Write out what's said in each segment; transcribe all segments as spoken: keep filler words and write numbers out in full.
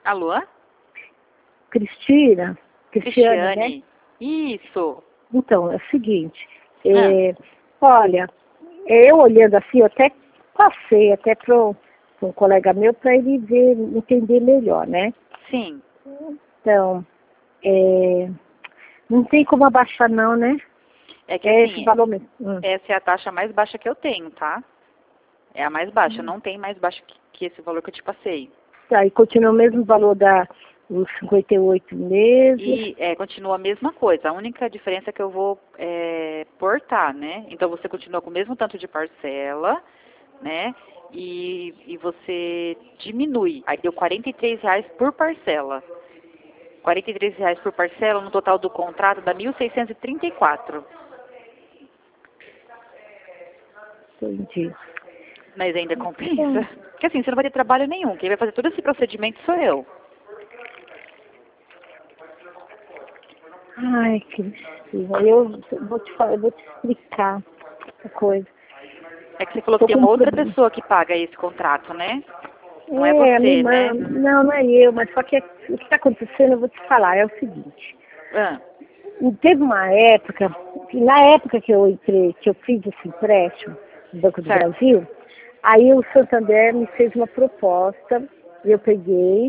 Alô? Cristina? Cristiane, Cristiane. né? Isso. Então, é o seguinte, Ah. é, olha, eu olhando assim, eu até passei até para um colega meu para ele ver, entender melhor, né? Sim. Então, é, não tem como abaixar não, né? É que É assim, esse valor mesmo. Hum. essa é a taxa mais baixa que eu tenho, tá? É a mais baixa, não tem mais baixa que, que esse valor que eu te passei. Tá, e continua o mesmo valor da os cinquenta e oito meses. E é, continua a mesma coisa, a única diferença é que eu vou é, portar, né? Então você continua com o mesmo tanto de parcela, né? E, e você diminui, aí deu quarenta e três reais por parcela. quarenta e três reais por parcela, no total do contrato dá mil seiscentos e trinta e quatro. Entendi. Mas ainda compensa. Porque assim, você não vai ter trabalho nenhum. Quem vai fazer todo esse procedimento sou eu. Ai, Cristina, eu vou te falar, eu vou te explicar a coisa. É que você falou Tô que tem com uma um outra problema. pessoa que paga esse contrato, né? Não é É, a minha você, irmã, né? não, não é eu, mas só que o que está acontecendo, eu vou te falar, é o seguinte. Ah, Teve uma época, que na época que eu entrei, que eu fiz esse empréstimo no Banco do certo. Brasil, aí o Santander me fez uma proposta, e eu peguei,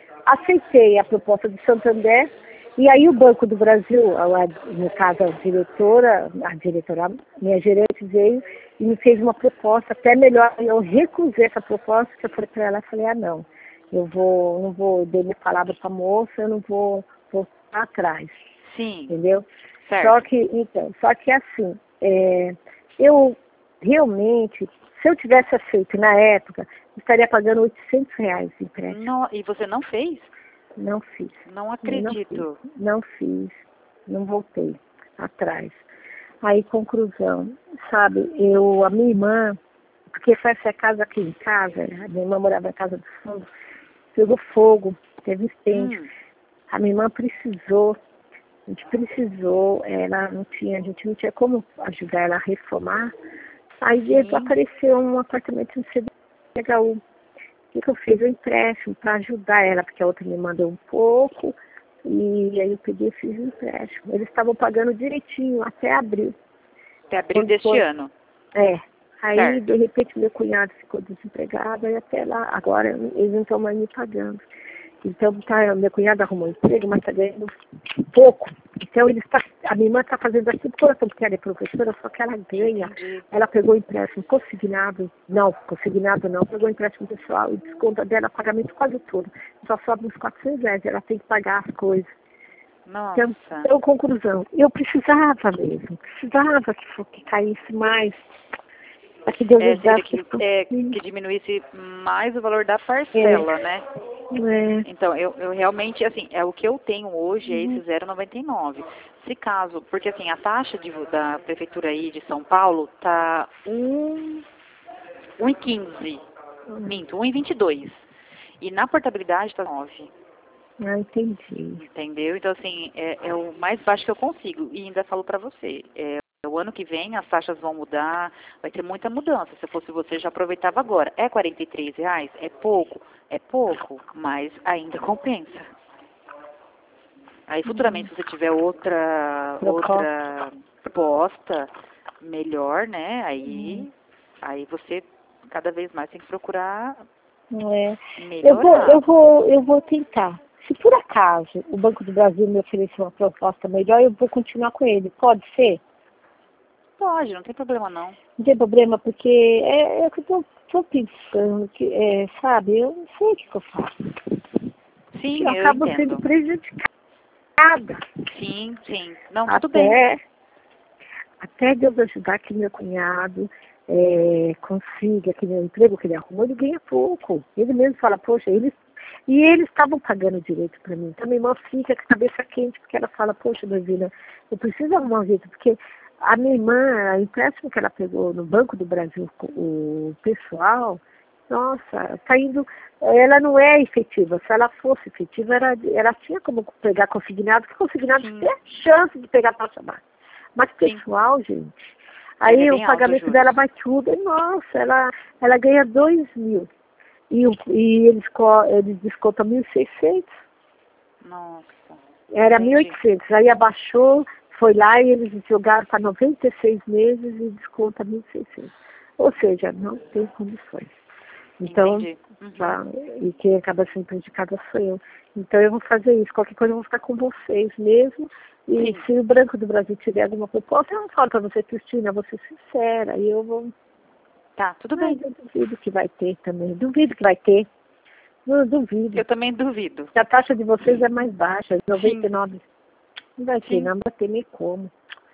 aceitei a proposta do Santander, e aí o Banco do Brasil, a- a- no caso a diretora, a diretora, minha gerente veio e me fez uma proposta, até melhor, eu recusei essa proposta, que eu falei para ela, eu falei, ah não, eu vou, não vou, dei minha palavra para a moça, eu não vou voltar atrás, Sim, entendeu? certo. Só que, então, só que assim, é, eu realmente, se eu tivesse aceito na época, estaria pagando oitocentos reais de empréstimo. No, e você não fez? Não fiz. Não Não fiz. acredito. Não fiz. Não voltei atrás. Aí, conclusão, sabe, eu, a minha irmã, porque foi essa casa aqui em casa, a minha irmã morava na casa do fundo, pegou fogo, teve incêndio. Hum, A minha irmã precisou, a gente precisou, ela não tinha, a gente não tinha como ajudar ela a reformar. Aí sim. apareceu um apartamento no C D H U. O que, que eu fiz? Um empréstimo para ajudar ela, porque a outra me mandou um pouco, e aí eu peguei e fiz um empréstimo. Eles estavam pagando direitinho, até abril. Até abril Quando deste foi, ano. é. Aí, Certo. de repente, meu cunhado ficou desempregado, e até lá, agora eles não estão mais me pagando. Então, tá, meu cunhado arrumou um emprego, mas está ganhando pouco. Então, ele está, a minha irmã está fazendo assim, porque ela é professora, só que ela ganha. Entendi. Ela pegou empréstimo consignado, não, consignado não, pegou empréstimo pessoal e desconta dela pagamento quase todo. Só sobe uns quatrocentos reais, ela tem que pagar as coisas. Nossa. Então, então, conclusão, eu precisava mesmo, precisava que, fo- que caísse mais, para que Deus É, você queria ajudasse que, as pessoas. é, que diminuísse mais o valor da parcela, né? É, Então, eu, eu realmente, assim, é o que eu tenho hoje, é esse uhum, zero vírgula noventa e nove. Se caso, porque assim, a taxa de, da prefeitura aí de São Paulo tá um, um e quinze, minto, um e vinte e dois. E na portabilidade tá nove, ah, entendi. entendeu? Então, assim, é, é o mais baixo que eu consigo. E ainda falo pra você, é, o ano que vem as taxas vão mudar, vai ter muita mudança. Se fosse você, já aproveitava agora. É quarenta e três reais? É pouco? É pouco, mas ainda compensa. Aí futuramente, se você tiver outra, Proposta. outra proposta melhor, né? Uhum. Aí, aí você cada vez mais tem que procurar É. Eu vou, melhorar. eu vou, eu vou tentar. Se por acaso o Banco do Brasil me oferecer uma proposta melhor, eu vou continuar com ele. Pode ser? Pode, não tem problema não. Não tem problema, porque é, é o que eu tô, tô pensando, que, é, sabe, eu não sei o que, que eu faço. Sim, Eu eu acabo sendo entendo. prejudicada. Sim, sim. Não, tudo bem. Até, até Deus ajudar que meu cunhado é, consiga que meu emprego que ele arrumou, ele ganha pouco. Ele mesmo fala, poxa, eles. E eles estavam pagando direito para mim. Então, minha irmã fica com a cabeça quente, porque ela fala, poxa, Davina, eu preciso arrumar um jeito, porque a minha irmã, o empréstimo que ela pegou no Banco do Brasil, o pessoal, nossa, tá indo, ela não é efetiva. Se ela fosse efetiva, era, ela tinha como pegar consignado, porque consignado Sim, tem chance de pegar taxa baixa. Mas sim. pessoal, gente, Ele é aí o bem alto os pagamento juros. dela vai tudo, e, nossa, ela, ela ganha dois mil. e, o- e eles, co- eles descontam mil e seiscentos. Nossa. Era Entendi. mil e oitocentos, aí abaixou, foi lá e eles jogaram para noventa e seis meses e desconta mil e seiscentos. Ou seja, não tem condições. Então, Entendi. Uhum. tá, e quem acaba sendo prejudicada sou eu. Então eu vou fazer isso, qualquer coisa eu vou ficar com vocês mesmo. E Sim. se o Branco do Brasil tiver alguma proposta, eu não falo para você, Cristina, eu vou ser sincera, e eu vou. Tá, tudo Mas bem. eu duvido que vai ter também. Duvido que vai ter. Não duvido. Eu também duvido. A taxa de vocês é mais baixa, noventa e nove. Sim. Não vai ter, Sim. não vai ter nem como.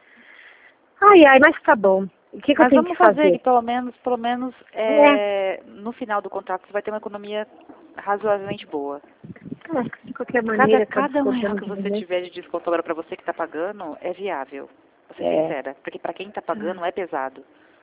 Ai, ai, mas tá bom. O que, que eu Mas tenho vamos que fazer fazer? que pelo menos, pelo menos é, no final do contrato você vai ter uma economia razoavelmente boa. É, de qualquer Cada, maneira, tá cada um real descontando que de você mim. tiver de desconto agora para você que está pagando é viável. Vou ser É, sincera. Porque para quem está pagando é pesado.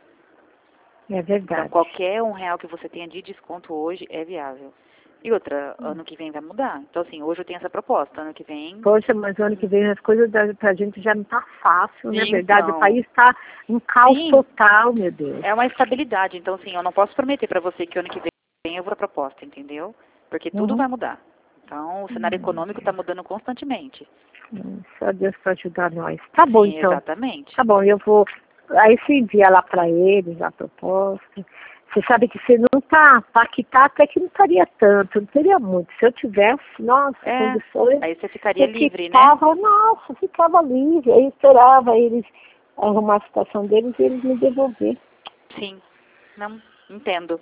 é Então verdade. qualquer um real que você tenha de desconto hoje é viável. E outra, ano que vem vai mudar. Então assim, hoje eu tenho essa proposta. Ano que vem. Poxa, mas ano que vem as coisas da, pra gente já não tá fácil, não é verdade? Então, O país tá um caos sim, total, meu Deus. é uma estabilidade. Então assim, eu não posso prometer para você que ano que vem eu vou a proposta, entendeu? Porque tudo Uhum. vai mudar. Então o cenário econômico está mudando constantemente. Hum, Só Deus pra ajudar nós. Tá bom, Sim, então. exatamente. Tá bom, eu vou. Aí você envia lá pra eles a proposta. Você sabe que você não tá, pra quitar até que não estaria tanto, não teria muito. Se eu tivesse, nossa, É, condições, aí você ficaria eu livre, né? ficava, nossa, ficava livre. Aí eu esperava eles arrumar a situação deles e eles me devolver. Sim. Não, entendo.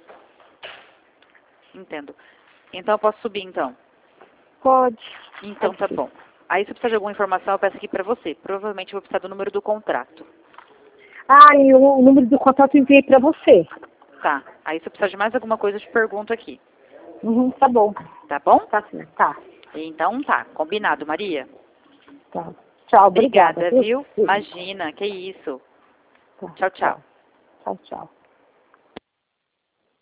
Entendo. Então eu posso subir então. Pode. Então tá Pode sim. bom. Aí se precisar de alguma informação eu peço aqui pra você. Provavelmente eu vou precisar do número do contrato. Ah, e o, o número do contato eu enviei pra você. Tá. Aí se eu precisar de mais alguma coisa eu te pergunto aqui. Uhum, tá bom. Tá bom? Tá certo. Tá. Então tá. Combinado, Maria. Tá. Tchau, obrigada. Obrigada, viu? Imagina. Que isso. Tá, Tchau, tchau. Tchau, tchau.